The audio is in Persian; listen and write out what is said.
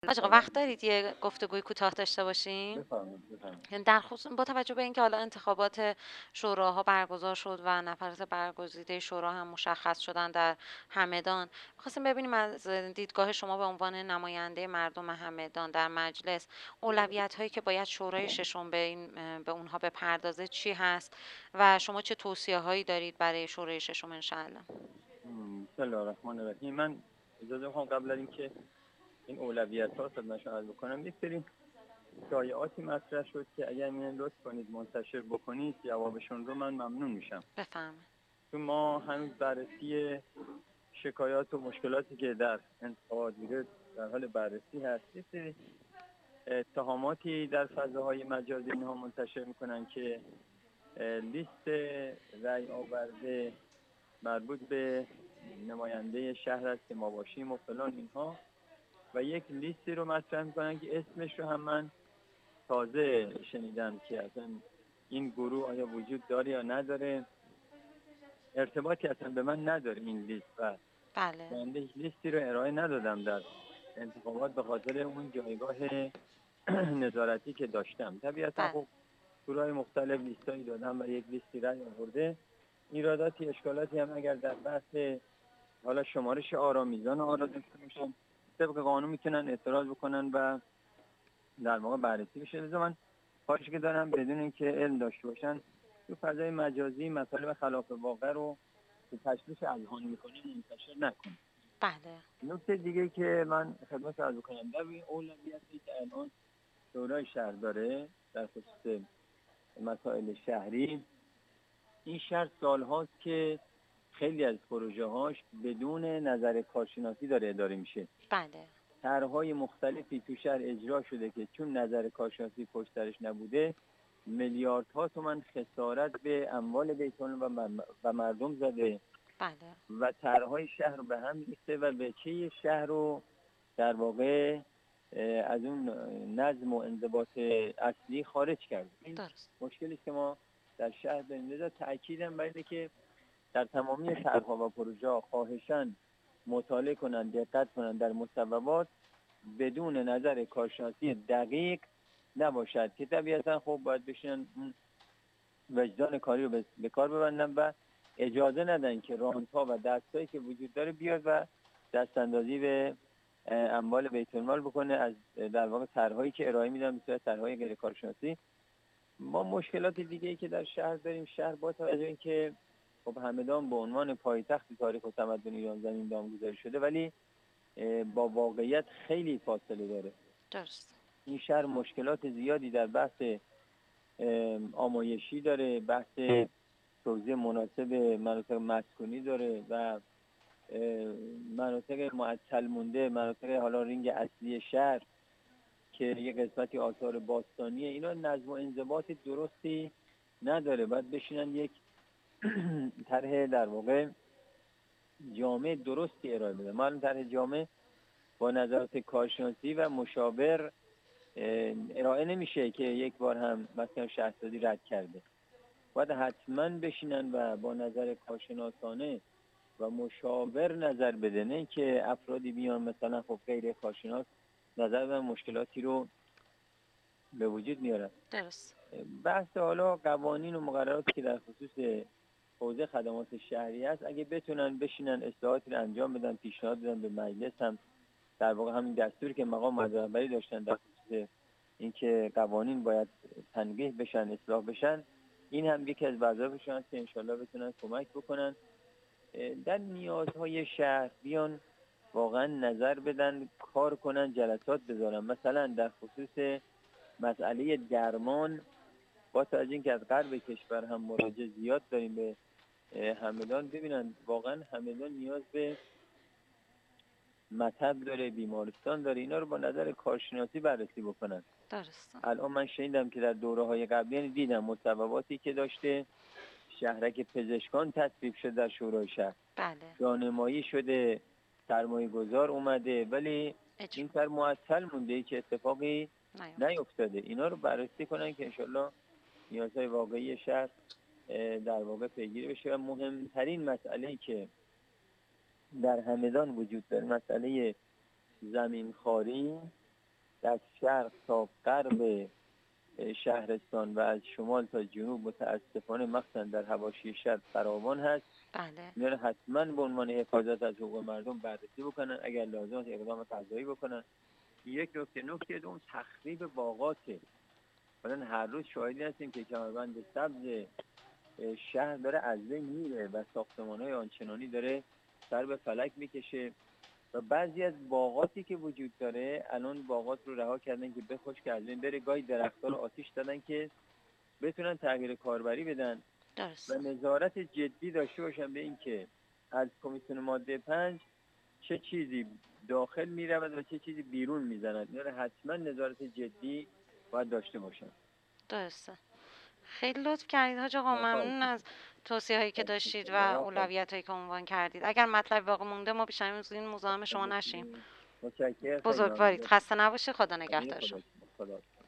آقا وقت دارید یه گفتگوی کوتاه داشته باشیم؟ بفرمایید بفرمایید. در خصوص با توجه به اینکه حالا انتخابات شوراها برگزار شد و نفرات برگزیده شورا هم مشخص شدن در همدان، می‌خواستیم ببینیم از دیدگاه شما به عنوان نماینده مردم همدان در مجلس اولویت‌هایی که باید شورای ششم به اونها بپردازه چی هست و شما چه توصیه‌هایی دارید برای شورای ششم انشاءالله؟ بسم الله الرحمن الرحیم. من اجازه میخوام قبل از اینکه این اولویت ها خدمت شما عرض بکنم، یک سری شایعاتی مطرح شد که اگر من لطف کنید منتشر بکنید جوابشون رو من ممنون میشم. بفرمایید. چون ما هنوز بررسی شکایات و مشکلاتی که در انتخابات بوده در حال بررسی هست. یک سری اتهاماتی در فضاهای مجازی اینها منتشر میکنن که لیست رأی آورده مربوط به نماینده شهر است که ما باشیم و فلان اینها، و یک لیستی رو مطرح میکنن که اسمش رو هم من تازه شنیدم که اصلا این گروه آیا وجود داره یا نداره. ارتباطی اصلا به من نداره این لیست و بله. من هیچ لیستی رو ارائه ندادم در انتخابات به خاطر اون جایگاه نظارتی که داشتم. طبیعتا بله. خب گروهای مختلف لیستایی دادم و یک لیستی رای آورده. ایراداتی اشکالاتی هم اگر در بحث حالا شمارش آرامیزان آرا داشته باشن طبق قانون میتونن اعتراض بکنن و در واقع بررسی بشه. لذا من خواهش که دارم بدون اینکه علم داشته باشن تو فضای مجازی مطالب خلاف واقع رو که تشویش اذهان میکنه منتشر نکنه. بله. نکته دیگه که من خدمت عرض کنم در این اولویتی که الان شورای شهر داره در خصوص مسائل شهری، این شهر سالهاست که خیلی از پروژه هاش بدون نظر کارشناسی داره اداره میشه. بله. طرح‌های مختلفی تو شهر اجرا شده که چون نظر کارشناسی پشت سرش نبوده میلیاردها تومان خسارت به اموال بیت المال و مردم زده بله. و طرح‌های شهر رو به هم ریخته و وجهه شهر رو در واقع از اون نظم و انضباط اصلی خارج کرده. این درست. مشکلی که ما در شهر داریم. لذا تأکیدم بر اینه که در تمامی طرح‌ها و پروژه‌ها خواهشاً مطالعه کنن، دقت کنن در مصوبات بدون نظر کارشناسی دقیق نباشد که طبیعتا خب باید بشینن وجدان کاری رو به کار ببندن و اجازه ندن که رانت‌ها و دستایی که وجود داره بیاد و دست اندازی به اموال بیت المال بکنه از در واقع طرح‌هایی که ارائه میدن به صورت طرح‌های غیر کارشناسی. ما مشکلات دیگه‌ای که در شهر داریم، شهر با توجه به اینکه خب همدان به عنوان پایتخت تاریخ و تمدن ایران زمین نامگذاری شده ولی با واقعیت خیلی فاصله داره. درست. این شهر مشکلات زیادی در بحث آمایشی داره، بحث توزیع مناسب مناطق مسکونی داره و مناطق معطل مونده، مناطق حالا رینگ اصلی شهر که یه قسمتی آثار باستانیه، اینا نظم و انضباط درستی نداره. باید بشینن یک طرح در واقع جامع درستی ارائه بدن. ما طرح جامع با نظرات کارشناسی و مشاور ارائه نمیشه که یک بار هم مثلا شهرداری رد کرده. باید حتما بشینن و با نظر کارشناسانه و مشاور نظر بده، نه که افرادی بیان مثلا خب غیر کارشناس نظر و مشکلاتی رو به وجود میارن. درست. بحث حالا قوانین و مقرراتی که در خصوص حوزه خدمات شهری است، اگه بتونن بشینن اصلاحاتی رو انجام بدن، پیشنهاد بدن به مجلس، هم در واقع همین دستوری که مقام رهبری داشتن در خصوص اینکه قوانین باید تنبیه بشن، اصلاح بشن، این هم یکی از وظایفشون است که انشالله بتونن کمک بکنن در نیازهای شهر، بیان واقعا نظر بدن، کار کنن، جلسات بذارن. مثلا در خصوص مسئله درمان با توجه اینکه از غرب کشور هم مراجع زیاد داریم به همدان، ببینن واقعا همدان نیاز به مطب داره، بیمارستان داره، اینا رو با نظر کارشناسی بررسی بکنن. درست. الان من شنیدم که در دوره‌های قبلی یعنی دیدم مصوباتی که داشته شهرک پزشکان تصویب شده در شورای شهر، بله. راهنمایی شده، سرمایه گذار اومده ولی اجرا. این کار معطل مونده که اتفاقی نیفت. نیفتاده. اینا رو بررسی کنن که انشالله نیازهای واقعی شهر در واقع پیگیری بشه. و مهمترین مسئله‌ای که در همدان وجود داره مسئله زمین خواری از شرق تا غرب شهرستان و از شمال تا جنوب متاسفانه مخصوصا در حواشی شهر فراوان هست. بله. اینا رو حتما به عنوان حفاظت از حقوق مردم بررسی بکنن، اگر لازم است اقدام قضایی بکنن. یک نکته دوم تخریب باغاته. مثلا هر روز شاهدی هستیم که کمربند سبز شهر داره از بین میره و ساختمان‌های آنچنانی داره سر به فلک میکشه و بعضی از باغاتی که وجود داره الان باغات رو رها کردن که بخشک از بین بره. گاهی درخت‌ها رو آتیش دادن که بتونن تغییر کاربری بدن و درسته. نظارت جدی داشته باشن به این که از کمیسیون ماده 5 چه چیزی داخل میرود و چه چیزی بیرون میزند. اینا رو حتما نظارت جدی باید داشته باشن. درسته. خیلی لطف کردید حاج آقا، ممنون از توصیه هایی که داشتید و اولویت هایی که عنوان کردید. اگر مطلب باقی مونده ما بیشتر از این مزاحم شما نشیم. متشکرم. خیلی بزرگوارید. ممنون. خسته نباشید. خدا نگهدار شما. خدا